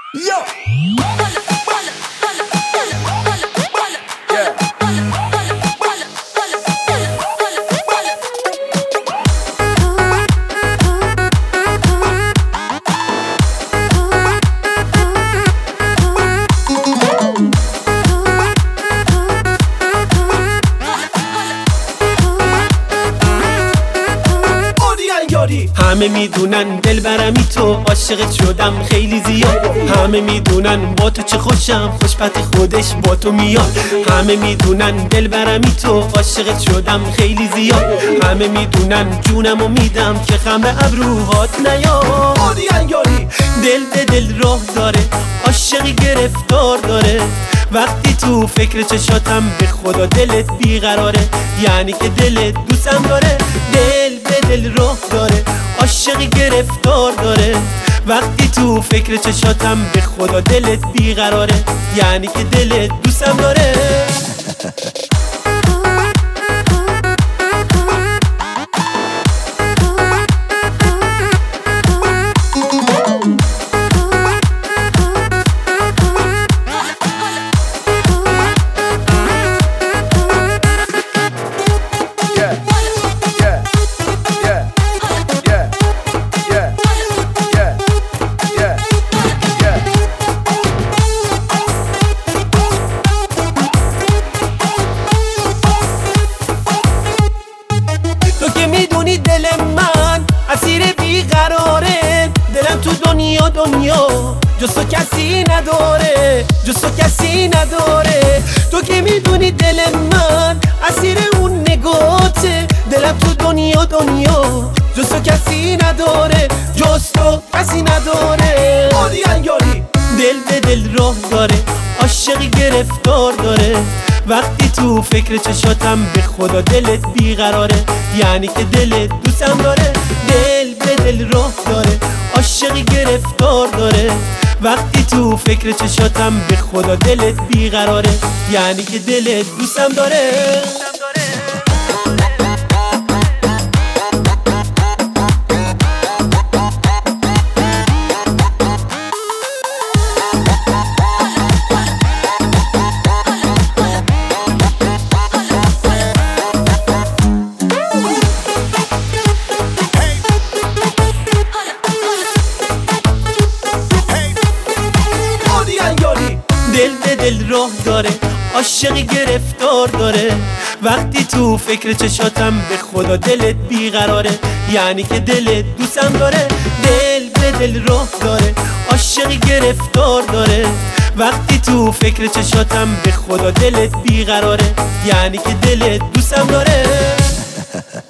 Yo! همه میدونن دلبرمی تو، عاشقت شدم خیلی زیاد. همه میدونن با تو چه خوشم، خوشبخت خودش با تو میاد. همه میدونن دلبرمی تو، عاشقت شدم خیلی زیاد. همه میدونن جونمو میدم که خم ابروهات نیاد. دل به دل راه داره، عاشقی گرفتار داره. وقتی تو فکر چشاتم به خدا دلت بیقراره، یعنی که دلت دوستم داره. دل به دل راه داره، عاشقی گرفتار داره. وقتی تو فکر چشاتم به خدا دلت بیقراره، یعنی که دلت دوستم داره. دل من اسیر بیقراره، دلم تو دنیا جز تو کسی نداره، جز تو کسی نداره. تو که میدونی دل من اسیر اون نگاته، دلم تو دنیا جز تو کسی نداره، جز تو کسی نداره. دل به دل راه داره، عاشقی گرفتار داره. وقتی تو فکر چشاتم به خدا دلت بیقراره، یعنی که دلت دوستم داره. دل به دل راه داره، عاشقی گرفتار داره. وقتی تو فکر چشاتم به خدا دلت بیقراره، یعنی که دلت دوستم داره. دل به دل راه داره، عاشقی گرفتار داره. وقتی تو فکر چشاتم به خدا دلت بیقراره، یعنی که دلت دوستم داره. دل به دل راه داره، عاشقی گرفتار داره. وقتی تو فکر چشاتم به خدا دلت بیقراره، یعنی که دلت دوستم داره.